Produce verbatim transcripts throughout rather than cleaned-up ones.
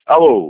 Alô?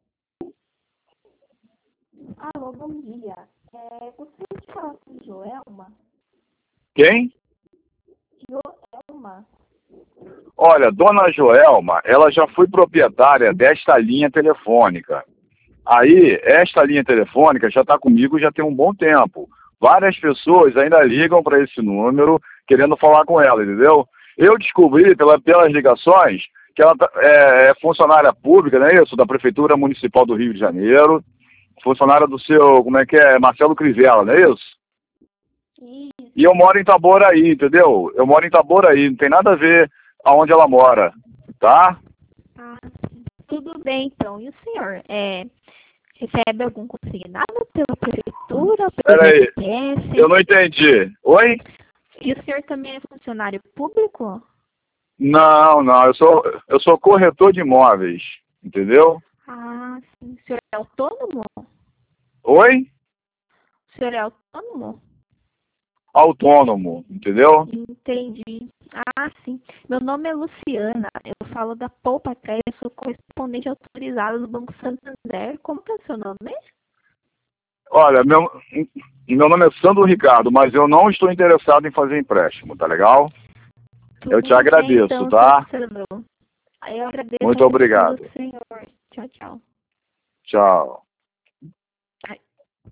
Alô, bom dia. É, gostaria de falar com Joelma. Quem? Joelma. Olha, dona Joelma, ela já foi proprietária desta linha telefônica. Aí, esta linha telefônica já está comigo já tem um bom tempo. Várias pessoas ainda ligam para esse número querendo falar com ela, entendeu? Eu descobri pela, pelas ligações que ela tá- é, é funcionária pública, não é isso? Da Prefeitura Municipal do Rio de Janeiro. Funcionária do seu, como é que é? Marcelo Crivella, não é isso? Isso. E eu moro em Itaboraí, entendeu? Eu moro em Itaboraí, não tem nada a ver aonde ela mora, tá? Ah, sim. Tudo bem, então. E o senhor é, recebe algum consignado pela prefeitura, pelo Peraí, eu I N S S? não entendi. Oi? E o senhor também é funcionário público? Não, não, eu sou, eu sou corretor de imóveis, entendeu? Ah, sim. O senhor é autônomo? Oi? O senhor é autônomo? Autônomo, entendeu? Entendi. Ah, sim. Meu nome é Luciana. Eu falo da Poupa Crédito. Eu sou correspondente autorizada do Banco Santander. Como que é o seu nome? Olha, meu, meu nome é Sandro Ricardo, mas eu não estou interessado em fazer empréstimo, tá legal? Eu te Tudo bem, agradeço, então, seu tá? Sandro. Eu agradeço a Muito atenção do obrigado. senhor. Tchau, tchau. Tchau.